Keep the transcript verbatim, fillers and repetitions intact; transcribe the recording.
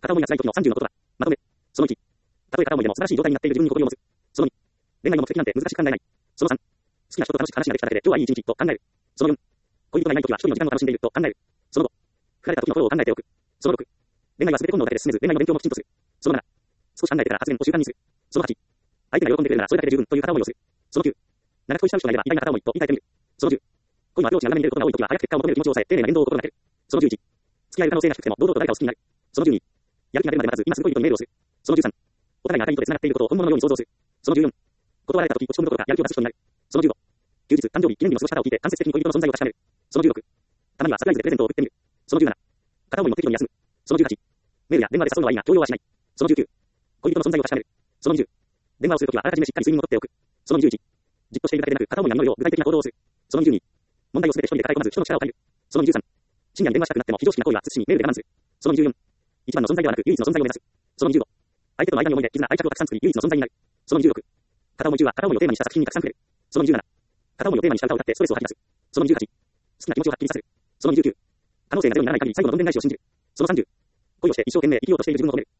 片思いが辛い時のさんじゅうの言葉。まとめ。そのいち。たとえ片思いでも素晴らしい状態になっている自分に誇りを持つ。そのに。恋愛の目的なんて難しく考えない。そのさん。好きな人と楽しく話ができただけで今日はいい一日と考える。そのよん。恋人がいない時は一人の時間を楽しんでいると考える。そのご。振られた時のことを考えておく。そのろく。恋愛は全て本能だけで進めず恋愛の勉強もきちんとする。そのなな。少し考えてから発言を習慣にする。そのはち。相手が喜んでくれるならそれだけで十分という片思いをする。そのきゅう。長く恋したい人がいれば意外な片思いと言い換えてみる。そのじゅう。恋のアプローチが裏目に出ることが多い時は早く結果を求める気持ちを抑え丁寧な言動を心がける。そのじゅういち。付き合える可能性が低くても堂々と誰かを好きになる。そのじゅうに。やる気が出るまで待たず今すぐ恋人にメールをする。そのじゅうさん。お互いが赤い糸で繋がっていることを本物のように想像する。そのじゅうよん。断られた時落ち込むどころかやる気を出す人になる。そのじゅうご。休日、誕生日、記念日の過ごし方を聞いて間接的に恋人の存在を確かめる。そのじゅうろく。たまにはサプライズでプレゼントを送ってみる。そのじゅうなな。片思いも適度に休む。そのじゅうはち。メールや電話で誘うのはいいが強要はしない。そのじゅうきゅう。恋人の存在を確かめる。そのにじゅう。電話をするときはあらかじめしっかり睡眠をとっておく。そのにじゅういち。じっとしているだけでなく片思いが実るよう具体的な行動をする。そのにじゅうに。問題をすべて一人で抱え込まず人の力を借りる。そのにじゅうさん。深夜に電話したくなっても非常識な行為は慎みメールで我慢する。そのにじゅうよん。一番の存在ではなく唯一の存在を目指す。そのにじゅうご。相手との間に思いで絆、愛着をたくさん作り唯一の存在になる。そのにじゅうろく。片思い中は片思いをテーマにした作品にたくさん触れる。そのにじゅうなな。片思いをテーマにした歌を歌ってストレスを吐き出す。そのにじゅうはち。好きな気持ちをはっきりさせる。そのにじゅうきゅう。可能性がゼロにならない限り最後のどんでん返しを信じる。そのさんじゅう。恋をして一生懸命生きようとしている自分を褒める。